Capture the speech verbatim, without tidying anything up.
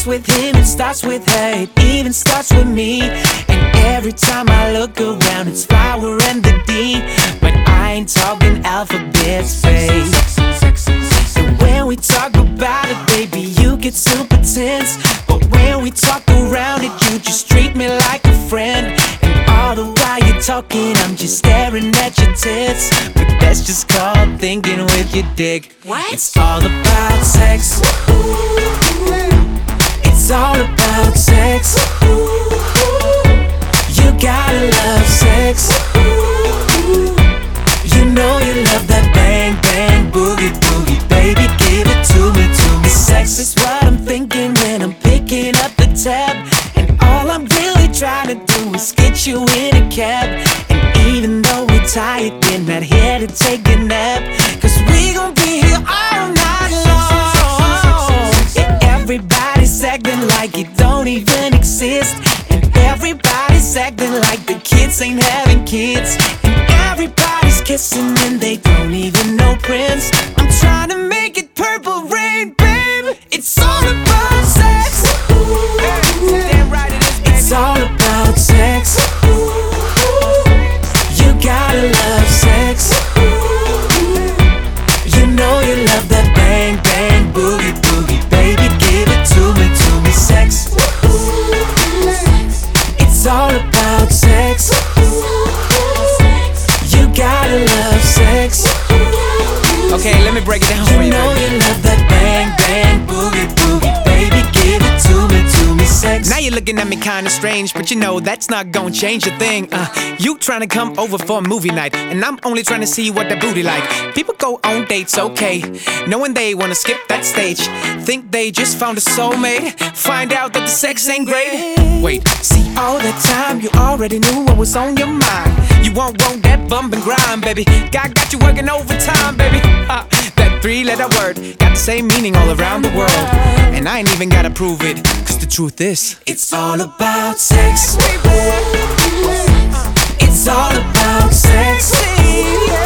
with him, it starts with her, it even starts with me. And every time I look around, it's flower and the D. But I ain't talking alphabets, babe. And when we talk about it, baby, you get super tense. But when we talk around it, you just treat me like a friend. And all the while you're talking, I'm just staring at your tits. But that's just called thinking with your dick. What? It's all about sex. It's all about sex. You gotta love sex. You know you love that bang, bang, boogie, boogie. Baby, give it to me, to me. Sex is what I'm thinking when I'm picking up the tab. And all I'm really trying to do is get you in a cab. And even though we're tired, we're not here to take a nap. Cause we gon' be here all night long. And everybody's acting like it don't even exist. And everybody's acting like the kids ain't having kids. And everybody's kissing and they don't even know Prince. I'm trying to make it purple rain, babe. It's all about sex. Damn right it is, baby. It's all about sex. You gotta love sex. You know you love that bang, bang, boogie, boogie. Baby, give it to me, to me. Sex. It's all about sex. You gotta love sex. Okay, let me break it down for You you. know you love that bang, bang, boogie, boogie. Baby, give it to me, to me. Sex. Now you're looking at me kinda strange, but you know that's not gonna change a thing. Uh, you trying to come over for a movie night, and I'm only trying to see what that booty like. People go on dates, okay, knowing they wanna skip that stage. Think they just found a soulmate, find out that the sex ain't great. Wait, see all that time you already knew what was on your mind. You won't want that bump and grind, baby. God got you working overtime, baby. Uh, that three-letter word got the same meaning all around the world, and I ain't even gotta prove it, cause the truth is, it's all about sex. It's all about sex.